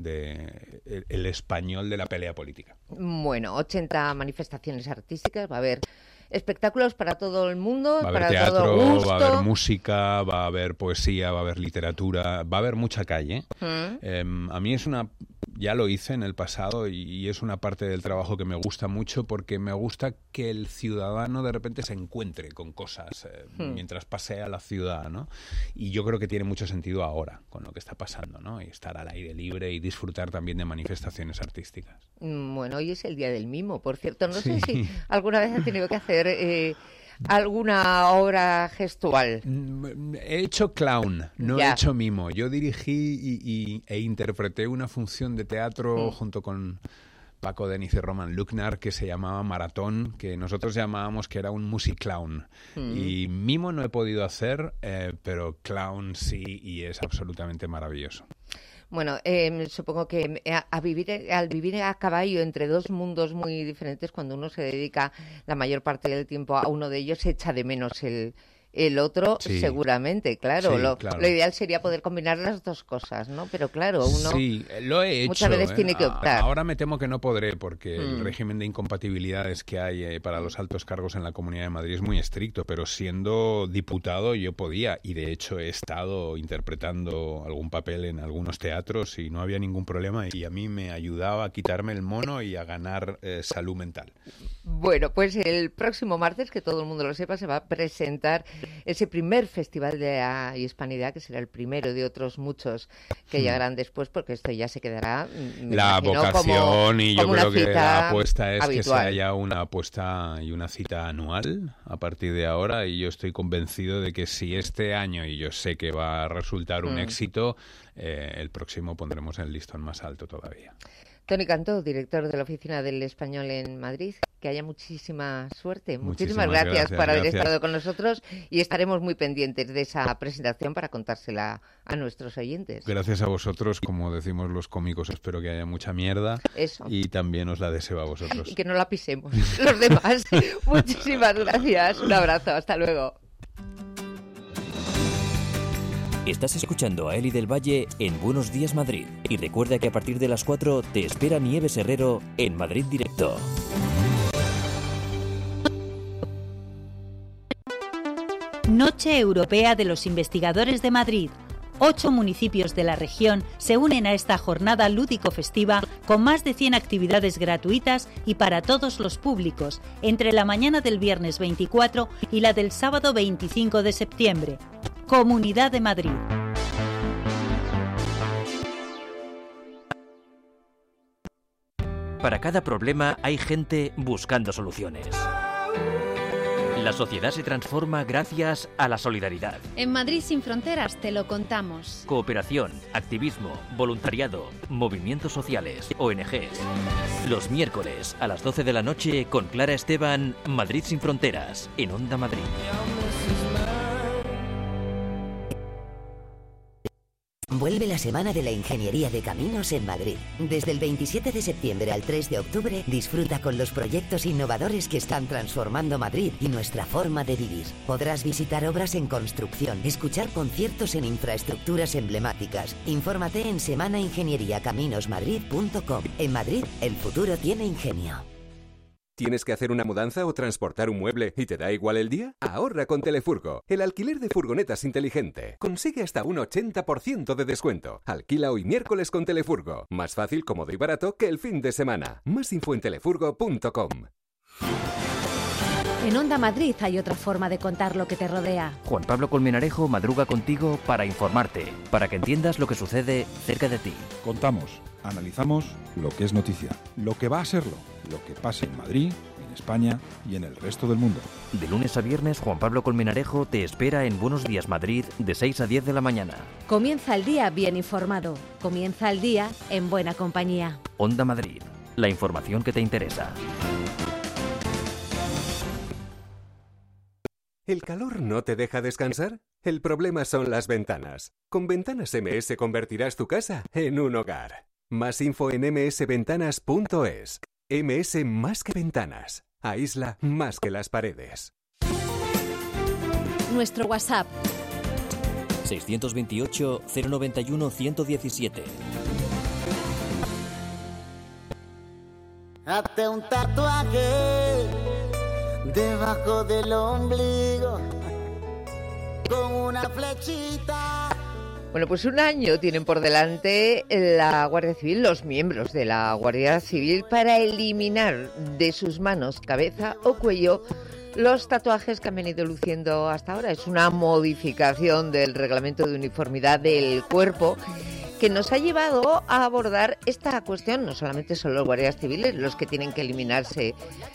el español de la pelea política. Bueno, 80 manifestaciones artísticas, va a haber espectáculos para todo el mundo, va a haber para teatro, todo gusto. va a haber música, va a haber poesía, va a haber literatura, va a haber mucha calle. A mí ya lo hice en el pasado y es una parte del trabajo que me gusta mucho, porque me gusta que el ciudadano de repente se encuentre con cosas mientras pasea la ciudad, ¿no? Y yo creo que tiene mucho sentido ahora con lo que está pasando, ¿no? Y estar al aire libre y disfrutar también de manifestaciones artísticas. Bueno, hoy es el Día del Mimo, por cierto. No sé si alguna vez han tenido que hacer alguna obra gestual. He hecho clown, no Ya. he hecho mimo. Yo dirigí e interpreté una función de teatro junto con Paco Deniz y Roman Lucknar que se llamaba Maratón, que nosotros llamábamos que era un musiclown. Y mimo no he podido hacer, pero clown sí, y es absolutamente maravilloso. Bueno, supongo que al vivir a caballo entre dos mundos muy diferentes, cuando uno se dedica la mayor parte del tiempo a uno de ellos, se echa de menos el otro, Sí. seguramente, claro. Sí, Lo ideal sería poder combinar las dos cosas, ¿no? Pero claro, uno Sí, lo he hecho. muchas veces tiene que optar. Ahora me temo que no podré, porque el régimen de incompatibilidades que hay para los altos cargos en la Comunidad de Madrid es muy estricto, pero siendo diputado yo podía, y de hecho he estado interpretando algún papel en algunos teatros y no había ningún problema, y a mí me ayudaba a quitarme el mono y a ganar salud mental. Bueno, pues el próximo martes, que todo el mundo lo sepa, se va a presentar ese primer Festival de la Hispanidad, que será el primero de otros muchos que llegarán después, porque esto ya se quedará, me La imagino, vocación, y yo como una creo que cita la apuesta es que habitual. sea ya una apuesta y una cita anual a partir de ahora, y yo estoy convencido de que si este año, y yo sé que va a resultar un éxito, el próximo pondremos el listón más alto todavía. Toni Cantó, director de la Oficina del Español en Madrid, que haya muchísima suerte. Muchísimas gracias por haber estado con nosotros, y estaremos muy pendientes de esa presentación para contársela a nuestros oyentes. Gracias a vosotros, como decimos los cómicos, espero que haya mucha mierda. Eso. Y también os la deseo a vosotros. Y que no la pisemos los demás. Muchísimas gracias. Un abrazo. Hasta luego. Estás escuchando a Eli del Valle en Buenos Días Madrid. Y recuerda que a partir de las 4 te espera Nieves Herrero en Madrid Directo. Noche Europea de los Investigadores de Madrid. 8 municipios de la región se unen a esta jornada lúdico-festiva con más de 100 actividades gratuitas y para todos los públicos, entre la mañana del viernes 24 y la del sábado 25 de septiembre. Comunidad de Madrid. Para cada problema hay gente buscando soluciones. La sociedad se transforma gracias a la solidaridad. En Madrid sin fronteras te lo contamos. Cooperación, activismo, voluntariado, movimientos sociales, ONGs. Los miércoles a las 12 de la noche con Clara Esteban, Madrid sin fronteras, en Onda Madrid. Vuelve la Semana de la Ingeniería de Caminos en Madrid. Desde el 27 de septiembre al 3 de octubre, disfruta con los proyectos innovadores que están transformando Madrid y nuestra forma de vivir. Podrás visitar obras en construcción, escuchar conciertos en infraestructuras emblemáticas. Infórmate en semanaingenieriacaminosmadrid.com. En Madrid, el futuro tiene ingenio. ¿Tienes que hacer una mudanza o transportar un mueble y te da igual el día? Ahorra con Telefurgo, el alquiler de furgonetas inteligente. Consigue hasta un 80% de descuento. Alquila hoy miércoles con Telefurgo. Más fácil, cómodo y barato que el fin de semana. Más info en telefurgo.com. En Onda Madrid hay otra forma de contar lo que te rodea. Juan Pablo Colmenarejo madruga contigo para informarte, para que entiendas lo que sucede cerca de ti. Contamos, analizamos lo que es noticia, lo que va a serlo, lo que pasa en Madrid, en España y en el resto del mundo. De lunes a viernes, Juan Pablo Colmenarejo te espera en Buenos Días Madrid de 6 a 10 de la mañana. Comienza el día bien informado. Comienza el día en buena compañía. Onda Madrid, la información que te interesa. ¿El calor no te deja descansar? El problema son las ventanas. Con Ventanas MS convertirás tu casa en un hogar. Más info en msventanas.es. MS más que ventanas. Aísla más que las paredes. Nuestro WhatsApp 628 091 117. Hazte un tatuaje debajo del ombligo con una flechita. Bueno, pues un año tienen por delante la Guardia Civil, los miembros de la Guardia Civil, para eliminar de sus manos, cabeza o cuello los tatuajes que han venido luciendo hasta ahora. Es una modificación del reglamento de uniformidad del cuerpo que nos ha llevado a abordar esta cuestión. No solamente son los guardias civiles los que tienen que eliminarse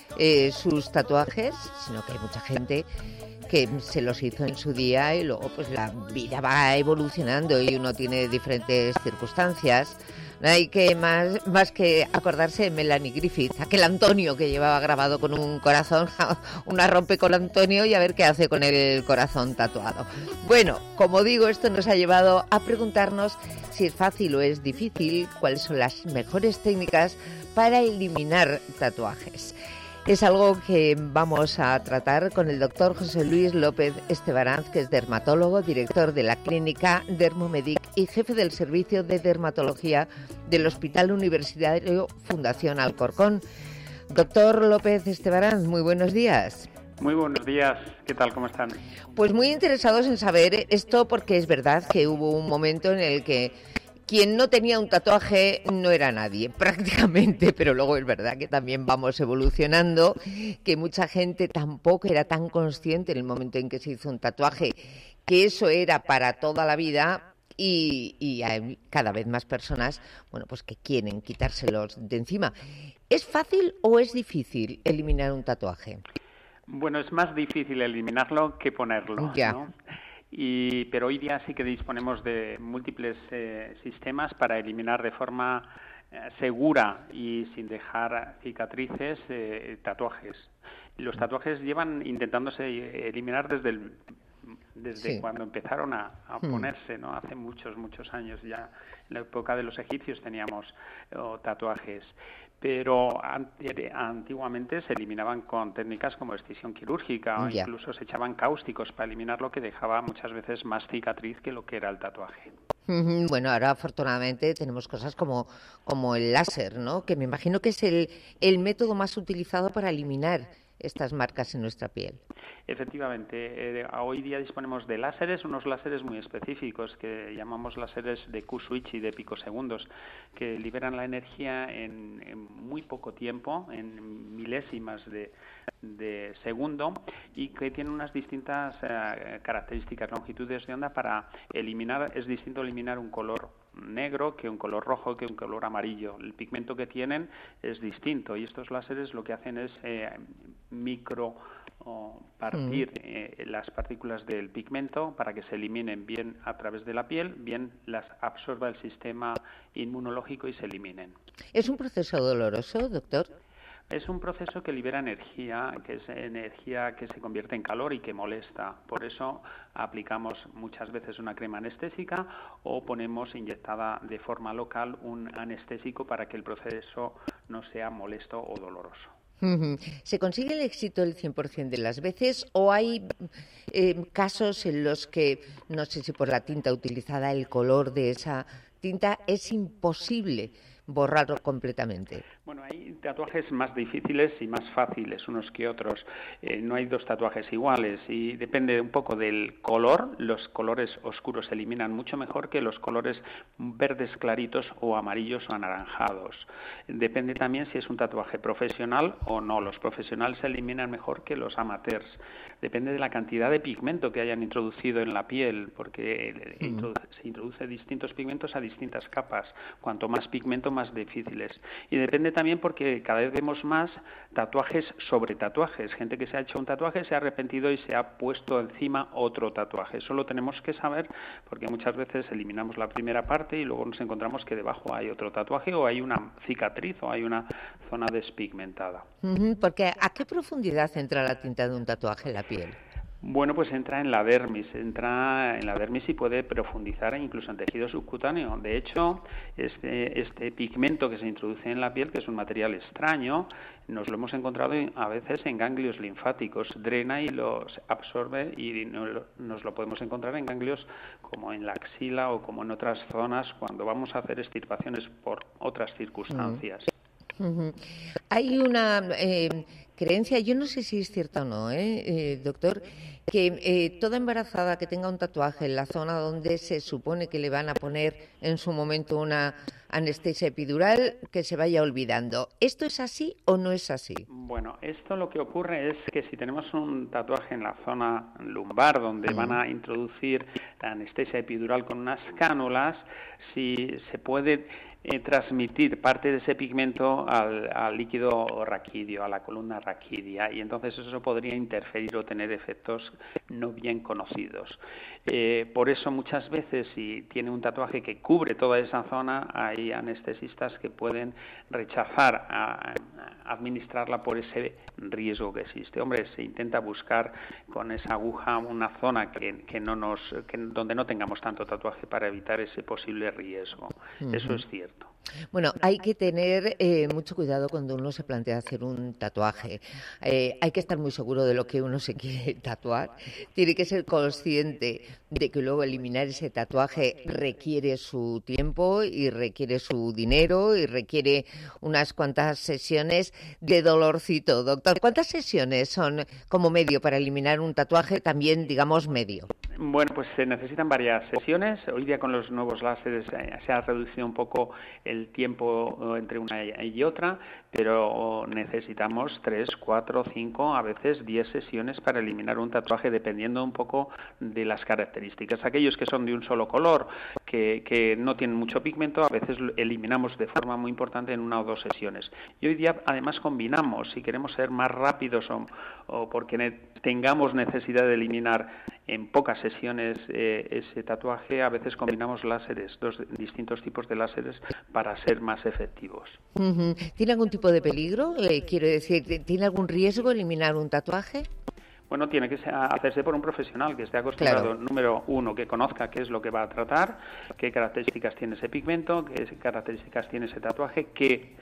sus tatuajes, sino que hay mucha gente que se los hizo en su día y luego pues la vida va evolucionando y uno tiene diferentes circunstancias. No hay que más que acordarse de Melanie Griffith, aquel Antonio que llevaba grabado con un corazón, una rompe con Antonio y a ver qué hace con el corazón tatuado. Bueno, como digo, esto nos ha llevado a preguntarnos si es fácil o es difícil, cuáles son las mejores técnicas para eliminar tatuajes. Es algo que vamos a tratar con el doctor José Luis López Estebaranz, que es dermatólogo, director de la clínica Dermomedic y jefe del servicio de dermatología del Hospital Universitario Fundación Alcorcón. Doctor López Estebaranz, muy buenos días. Muy buenos días, ¿qué tal? ¿Cómo están? Pues muy interesados en saber esto, porque es verdad que hubo un momento en el que quien no tenía un tatuaje no era nadie, prácticamente, pero luego es verdad que también vamos evolucionando, que mucha gente tampoco era tan consciente en el momento en que se hizo un tatuaje, que eso era para toda la vida, y hay cada vez más personas, bueno, pues que quieren quitárselos de encima. ¿Es fácil o es difícil eliminar un tatuaje? Bueno, es más difícil eliminarlo que ponerlo, ya, ¿no? Pero hoy día sí que disponemos de múltiples sistemas para eliminar de forma segura y sin dejar cicatrices tatuajes. Los tatuajes llevan intentándose eliminar desde sí, cuando empezaron a ponerse, ¿no? Hace muchos años ya. En la época de los egipcios teníamos tatuajes. Pero antiguamente se eliminaban con técnicas como excisión quirúrgica o incluso se echaban cáusticos para eliminar lo que dejaba muchas veces más cicatriz que lo que era el tatuaje. Bueno, ahora afortunadamente tenemos cosas como el láser, ¿no? Que me imagino que es el método más utilizado para eliminar estas marcas en nuestra piel. Efectivamente, hoy día disponemos de láseres, unos láseres muy específicos que llamamos láseres de Q-switch y de picosegundos, que liberan la energía en muy poco tiempo, en milésimas de segundo, y que tienen unas distintas características, longitudes de onda para eliminar. Es distinto eliminar un color negro que un color rojo, que un color amarillo. El pigmento que tienen es distinto y estos láseres lo que hacen es partir las partículas del pigmento para que se eliminen bien a través de la piel, bien las absorba el sistema inmunológico y se eliminen. ¿Es un proceso doloroso, doctor? Es un proceso que libera energía, que es energía que se convierte en calor y que molesta. Por eso aplicamos muchas veces una crema anestésica o ponemos inyectada de forma local un anestésico para que el proceso no sea molesto o doloroso. ¿Se consigue el éxito el 100% de las veces o hay casos en los que, no sé si por la tinta utilizada, el color de esa tinta, es imposible borrarlo completamente? Bueno, hay tatuajes más difíciles y más fáciles unos que otros. No hay dos tatuajes iguales y depende un poco del color. Los colores oscuros se eliminan mucho mejor que los colores verdes claritos o amarillos o anaranjados. Depende también si es un tatuaje profesional o no. Los profesionales se eliminan mejor que los amateurs. Depende de la cantidad de pigmento que hayan introducido en la piel, porque se introduce distintos pigmentos a distintas capas. Cuanto más pigmento, más difíciles. Y depende también porque cada vez vemos más tatuajes sobre tatuajes. Gente que se ha hecho un tatuaje, se ha arrepentido y se ha puesto encima otro tatuaje. Eso lo tenemos que saber porque muchas veces eliminamos la primera parte y luego nos encontramos que debajo hay otro tatuaje o hay una cicatriz o hay una zona despigmentada. Porque ¿a qué profundidad entra la tinta de un tatuaje en la piel? Bueno, pues entra en la dermis y puede profundizar incluso en tejido subcutáneo. De hecho, este pigmento que se introduce en la piel, que es un material extraño, nos lo hemos encontrado a veces en ganglios linfáticos. Drena y los absorbe y nos lo podemos encontrar en ganglios como en la axila o como en otras zonas cuando vamos a hacer extirpaciones por otras circunstancias. Hay una creencia, yo no sé si es cierta o no, doctor, que toda embarazada que tenga un tatuaje en la zona donde se supone que le van a poner en su momento una anestesia epidural, que se vaya olvidando. ¿Esto es así o no es así? Bueno, esto lo que ocurre es que si tenemos un tatuaje en la zona lumbar donde van a introducir la anestesia epidural con unas cánulas, si se puede transmitir parte de ese pigmento al líquido raquídeo, a la columna raquídea, y entonces eso podría interferir o tener efectos no bien conocidos. Por eso muchas veces si tiene un tatuaje que cubre toda esa zona, hay anestesistas que pueden rechazar a administrarla por ese riesgo que existe. Hombre, se intenta buscar con esa aguja una zona donde no tengamos tanto tatuaje para evitar ese posible riesgo. Eso es cierto. Bueno, hay que tener mucho cuidado cuando uno se plantea hacer un tatuaje. Hay que estar muy seguro de lo que uno se quiere tatuar. Tiene que ser consciente de que luego eliminar ese tatuaje requiere su tiempo y requiere su dinero y requiere unas cuantas sesiones de dolorcito. Doctor, ¿cuántas sesiones son como medio para eliminar un tatuaje también, digamos, medio? Bueno, pues se necesitan varias sesiones. Hoy día con los nuevos láseres se ha reducido un poco el tiempo entre una y otra, pero necesitamos 3, 4, 5, a veces 10 sesiones para eliminar un tatuaje, dependiendo un poco de las características. Aquellos que son de un solo color, que no tienen mucho pigmento, a veces eliminamos de forma muy importante en 1 o 2 sesiones. Y hoy día además combinamos, si queremos ser más rápidos o porque tengamos necesidad de eliminar en pocas sesiones ese tatuaje, a veces combinamos láseres, distintos tipos de láseres para ser más efectivos. ¿Tiene algún tipo de peligro? Quiero decir, ¿tiene algún riesgo eliminar un tatuaje? Bueno, tiene que hacerse por un profesional que esté acostumbrado, número uno, que conozca qué es lo que va a tratar, qué características tiene ese pigmento, qué características tiene ese tatuaje, qué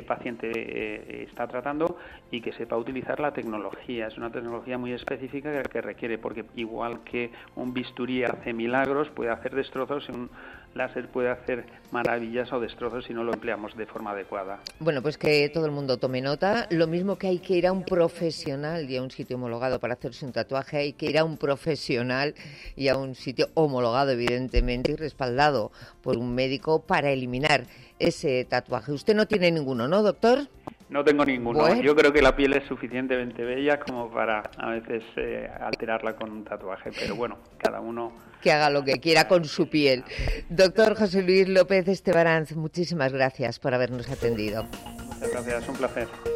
paciente está tratando y que sepa utilizar la tecnología. Es una tecnología muy específica que requiere, porque igual que un bisturí hace milagros, puede hacer destrozos, un láser puede hacer maravillas o destrozos si no lo empleamos de forma adecuada. Bueno, pues que todo el mundo tome nota. Lo mismo que hay que ir a un profesional y a un sitio homologado para hacerse un tatuaje, hay que ir a un profesional y a un sitio homologado, evidentemente, y respaldado por un médico para eliminar ese tatuaje. Usted no tiene ninguno, ¿no, doctor? No tengo ninguno. Bueno. Yo creo que la piel es suficientemente bella como para a veces alterarla con un tatuaje, pero bueno, cada uno que haga lo que quiera con su piel. Doctor José Luis López Estebaranz, muchísimas gracias por habernos atendido. Muchas gracias, un placer.